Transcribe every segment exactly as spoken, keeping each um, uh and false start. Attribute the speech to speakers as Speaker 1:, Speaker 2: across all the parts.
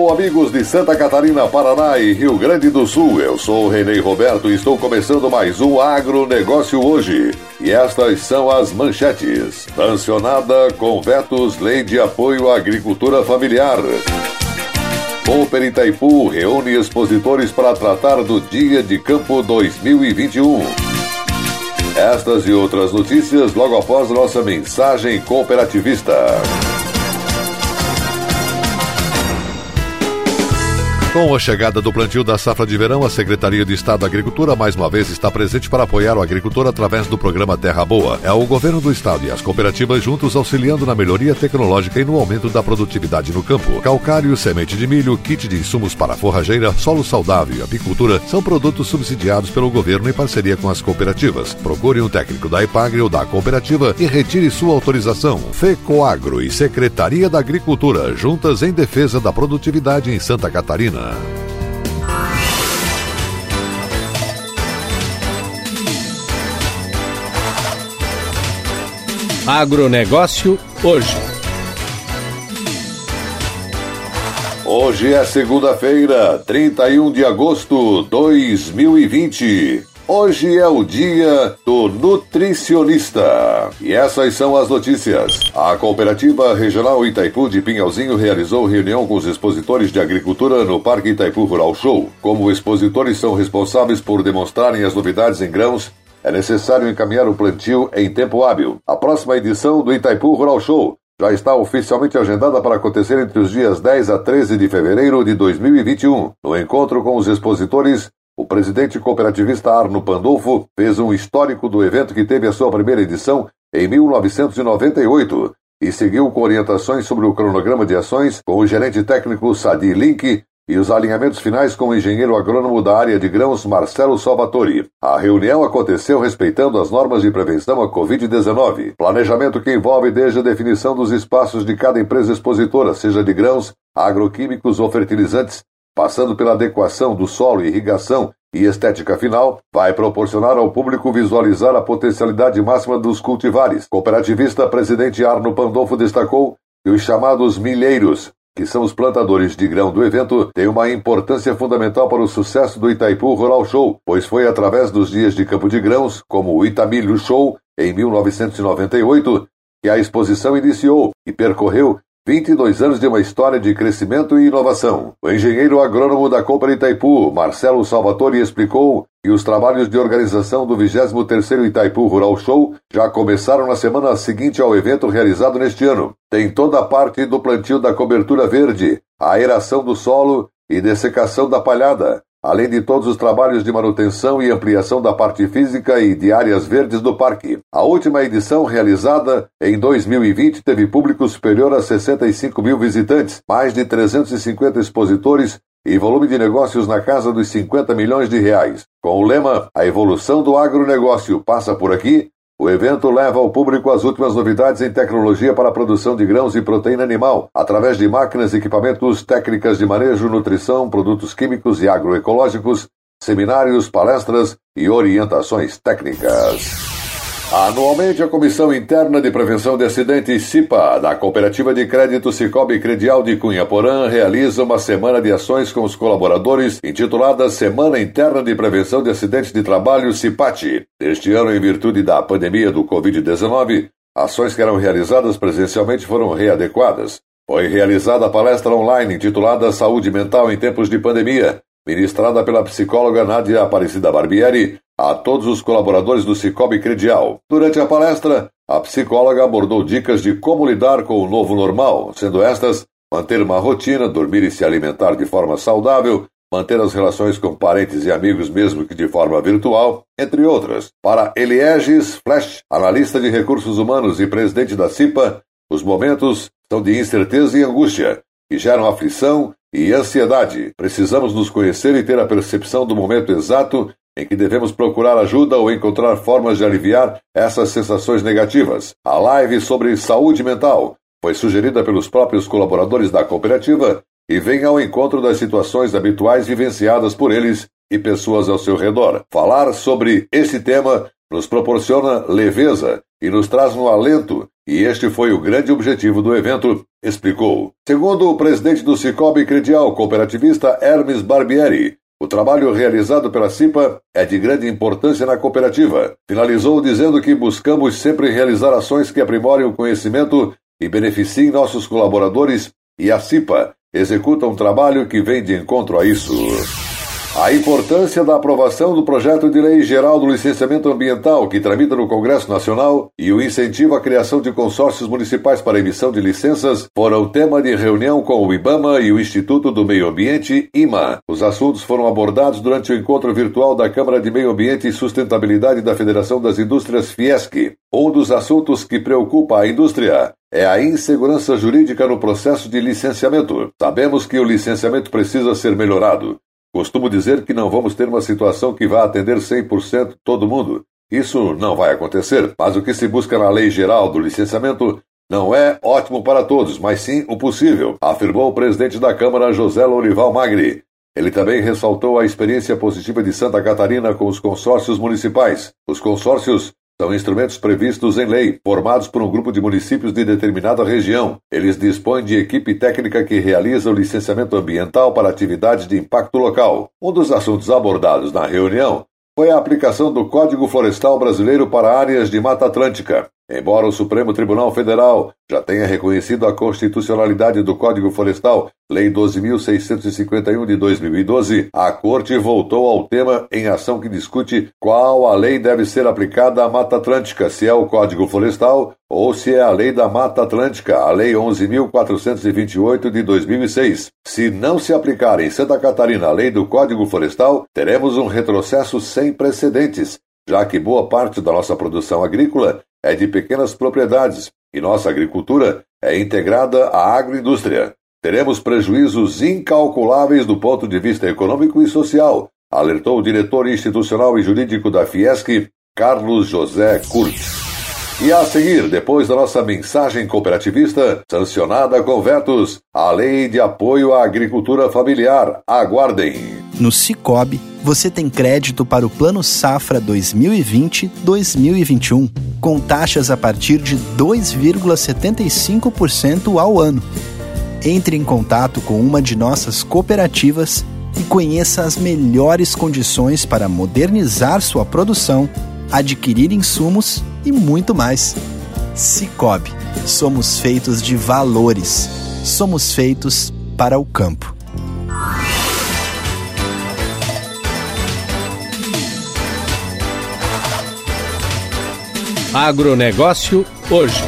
Speaker 1: Alô, amigos de Santa Catarina, Paraná e Rio Grande do Sul. Eu sou o Renê Roberto e estou começando mais um Agronegócio hoje. E estas são as manchetes. Sancionada com vetos Lei de Apoio à Agricultura Familiar. Cooper Itaipu reúne expositores para tratar do Dia de Campo dois mil e vinte e um. Estas e outras notícias logo após nossa mensagem cooperativista. Com a chegada do plantio da safra de verão, a Secretaria de Estado da Agricultura mais uma vez está presente para apoiar o agricultor através do programa Terra Boa. É o governo do estado e as cooperativas juntos auxiliando na melhoria tecnológica e no aumento da produtividade no campo. Calcário, semente de milho, kit de insumos para forrageira, solo saudável e apicultura são produtos subsidiados pelo governo em parceria com as cooperativas. Procure um técnico da Epagre ou da cooperativa e retire sua autorização. FECOAGRO e Secretaria da Agricultura, juntas em defesa da produtividade em Santa Catarina.
Speaker 2: Agronegócio hoje.
Speaker 1: Hoje é segunda-feira, trinta e um de agosto de dois mil e vinte. Hoje é o dia do nutricionista. E essas são as notícias. A Cooperativa Regional Itaipu de Pinhalzinho realizou reunião com os expositores de agricultura no Parque Itaipu Rural Show. Como expositores são responsáveis por demonstrarem as novidades em grãos, é necessário encaminhar o plantio em tempo hábil. A próxima edição do Itaipu Rural Show já está oficialmente agendada para acontecer entre os dias dez a treze de fevereiro de dois mil e vinte e um. No encontro com os expositores, o presidente cooperativista Arno Pandolfo fez um histórico do evento que teve a sua primeira edição em mil novecentos e noventa e oito e seguiu com orientações sobre o cronograma de ações com o gerente técnico Sadi Link e os alinhamentos finais com o engenheiro agrônomo da área de grãos Marcelo Salvatori. A reunião aconteceu respeitando as normas de prevenção à covid dezenove. Planejamento que envolve desde a definição dos espaços de cada empresa expositora, seja de grãos, agroquímicos ou fertilizantes, passando pela adequação do solo, irrigação e estética final, vai proporcionar ao público visualizar a potencialidade máxima dos cultivares. Cooperativista presidente Arno Pandolfo destacou que os chamados milheiros, que são os plantadores de grão do evento, têm uma importância fundamental para o sucesso do Itaipu Rural Show, pois foi através dos dias de campo de grãos, como o Itamilho Show, em mil novecentos e noventa e oito, que a exposição iniciou e percorreu vinte e dois anos de uma história de crescimento e inovação. O engenheiro agrônomo da Cooper Itaipu, Marcelo Salvatori, explicou que os trabalhos de organização do vigésimo terceiro Itaipu Rural Show já começaram na semana seguinte ao evento realizado neste ano. Tem toda a parte do plantio da cobertura verde, a aeração do solo e dessecação da palhada, além de todos os trabalhos de manutenção e ampliação da parte física e de áreas verdes do parque. A última edição, realizada em dois mil e vinte, teve público superior a sessenta e cinco mil visitantes, mais de trezentos e cinquenta expositores e volume de negócios na casa dos cinquenta milhões de reais. Com o lema "A evolução do agronegócio passa por aqui", o evento leva ao público as últimas novidades em tecnologia para a produção de grãos e proteína animal, através de máquinas, equipamentos, técnicas de manejo, nutrição, produtos químicos e agroecológicos, seminários, palestras e orientações técnicas. Anualmente, a Comissão Interna de Prevenção de Acidentes, CIPA, da Cooperativa de Crédito Cicobi Credial de Cunha Porã, realiza uma semana de ações com os colaboradores, intitulada Semana Interna de Prevenção de Acidentes de Trabalho, CIPAT. Este ano, em virtude da pandemia do covid dezenove, ações que eram realizadas presencialmente foram readequadas. Foi realizada a palestra online intitulada Saúde Mental em Tempos de Pandemia, ministrada pela psicóloga Nádia Aparecida Barbieri, a todos os colaboradores do Cicobi Credial. Durante a palestra, a psicóloga abordou dicas de como lidar com o novo normal, sendo estas manter uma rotina, dormir e se alimentar de forma saudável, manter as relações com parentes e amigos mesmo que de forma virtual, entre outras. Para Elieges Flash, analista de recursos humanos e presidente da CIPA, os momentos são de incerteza e angústia, que geram aflição e ansiedade. Precisamos nos conhecer e ter a percepção do momento exato em que devemos procurar ajuda ou encontrar formas de aliviar essas sensações negativas. A live sobre saúde mental foi sugerida pelos próprios colaboradores da cooperativa e vem ao encontro das situações habituais vivenciadas por eles e pessoas ao seu redor. Falar sobre esse tema nos proporciona leveza e nos traz um alento e este foi o grande objetivo do evento, explicou. Segundo o presidente do Sicoob Credial cooperativista Hermes Barbieri, o trabalho realizado pela CIPA é de grande importância na cooperativa. Finalizou dizendo que buscamos sempre realizar ações que aprimorem o conhecimento e beneficiem nossos colaboradores, e a CIPA executa um trabalho que vem de encontro a isso. A importância da aprovação do projeto de lei geral do licenciamento ambiental que tramita no Congresso Nacional e o incentivo à criação de consórcios municipais para emissão de licenças foram tema de reunião com o IBAMA e o Instituto do Meio Ambiente, I M A. Os assuntos foram abordados durante o encontro virtual da Câmara de Meio Ambiente e Sustentabilidade da Federação das Indústrias Fiesc. Um dos assuntos que preocupa a indústria é a insegurança jurídica no processo de licenciamento. Sabemos que o licenciamento precisa ser melhorado. Costumo dizer que não vamos ter uma situação que vá atender cem por cento todo mundo. Isso não vai acontecer, mas o que se busca na Lei Geral do Licenciamento não é ótimo para todos, mas sim o possível, afirmou o presidente da Câmara, José Lourival Magri. Ele também ressaltou a experiência positiva de Santa Catarina com os consórcios municipais. Os consórcios são instrumentos previstos em lei, formados por um grupo de municípios de determinada região. Eles dispõem de equipe técnica que realiza o licenciamento ambiental para atividades de impacto local. Um dos assuntos abordados na reunião foi a aplicação do Código Florestal Brasileiro para áreas de Mata Atlântica. Embora o Supremo Tribunal Federal já tenha reconhecido a constitucionalidade do Código Florestal, Lei doze mil seiscentos e cinquenta e um de dois mil e doze, a Corte voltou ao tema em ação que discute qual a lei deve ser aplicada à Mata Atlântica, se é o Código Florestal ou se é a Lei da Mata Atlântica, a Lei onze mil quatrocentos e vinte e oito de dois mil e seis. Se não se aplicar em Santa Catarina a lei do Código Florestal, teremos um retrocesso sem precedentes, já que boa parte da nossa produção agrícola é de pequenas propriedades e nossa agricultura é integrada à agroindústria. Teremos prejuízos incalculáveis do ponto de vista econômico e social, alertou o diretor institucional e jurídico da Fiesc, Carlos José Curti. E a seguir, depois da nossa mensagem cooperativista, sancionada com vetos, a Lei de Apoio à Agricultura Familiar. Aguardem!
Speaker 3: No Sicoob, você tem crédito para o Plano Safra dois mil e vinte a dois mil e vinte e um, com taxas a partir de dois vírgula setenta e cinco por cento ao ano. Entre em contato com uma de nossas cooperativas e conheça as melhores condições para modernizar sua produção, adquirir insumos e muito mais. Sicoob, somos feitos de valores. Somos feitos para o campo.
Speaker 2: Agronegócio hoje.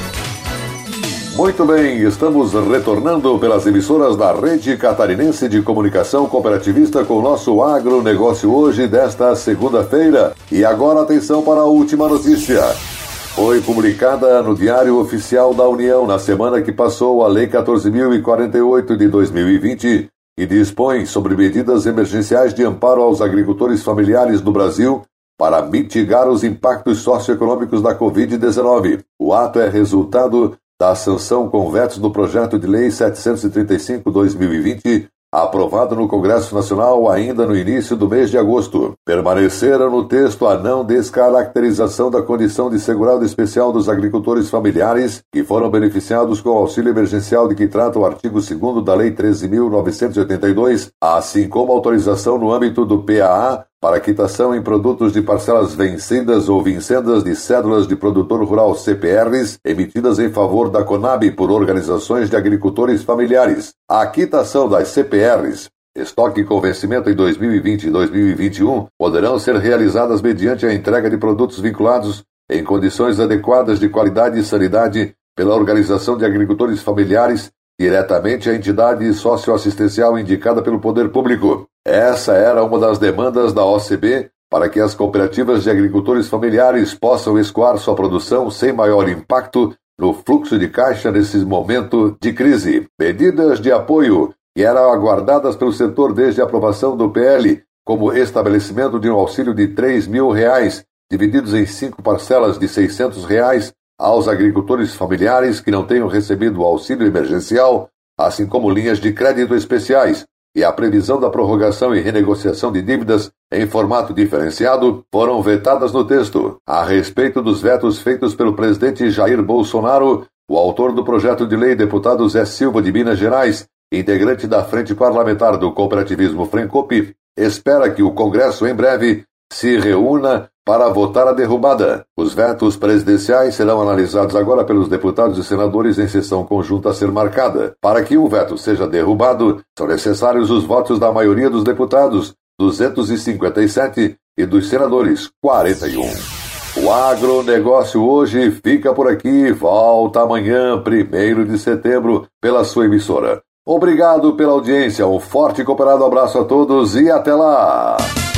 Speaker 1: Muito bem, estamos retornando pelas emissoras da Rede Catarinense de Comunicação Cooperativista com o nosso Agronegócio hoje desta segunda-feira. E agora atenção para a última notícia. Foi publicada no Diário Oficial da União na semana que passou a Lei quatorze mil e quarenta e oito de dois mil e vinte, que dispõe sobre medidas emergenciais de amparo aos agricultores familiares do Brasil para mitigar os impactos socioeconômicos da covid dezenove. O ato é resultado da sanção com vetos do projeto de lei setecentos e trinta e cinco barra dois mil e vinte, aprovado no Congresso Nacional ainda no início do mês de agosto. Permaneceram no texto a não descaracterização da condição de segurado especial dos agricultores familiares que foram beneficiados com o auxílio emergencial de que trata o artigo segundo da Lei treze mil novecentos e oitenta e dois, assim como autorização no âmbito do P A A para quitação em produtos de parcelas vencidas ou vincendas de cédulas de produtor rural C P Rs emitidas em favor da Conab por organizações de agricultores familiares. A quitação das C P Rs, estoque com vencimento em dois mil e vinte e dois mil e vinte e um, poderão ser realizadas mediante a entrega de produtos vinculados em condições adequadas de qualidade e sanidade pela Organização de Agricultores Familiares diretamente à entidade socioassistencial indicada pelo poder público. Essa era uma das demandas da O C B para que as cooperativas de agricultores familiares possam escoar sua produção sem maior impacto no fluxo de caixa nesse momento de crise. Medidas de apoio que eram aguardadas pelo setor desde a aprovação do P L, como estabelecimento de um auxílio de três mil reais, divididos em cinco parcelas de seiscentos reais, aos agricultores familiares que não tenham recebido o auxílio emergencial, assim como linhas de crédito especiais, e a previsão da prorrogação e renegociação de dívidas em formato diferenciado foram vetadas no texto. A respeito dos vetos feitos pelo presidente Jair Bolsonaro, o autor do projeto de lei, deputado Zé Silva de Minas Gerais, integrante da Frente Parlamentar do Cooperativismo Frencope, espera que o Congresso em breve se reúna para votar a derrubada. Os vetos presidenciais serão analisados agora pelos deputados e senadores em sessão conjunta a ser marcada. Para que o veto seja derrubado, são necessários os votos da maioria dos deputados, duzentos e cinquenta e sete, e dos senadores, quarenta e um. O agronegócio hoje fica por aqui, volta amanhã, primeiro de setembro, pela sua emissora. Obrigado pela audiência, um forte e cooperado abraço a todos e até lá!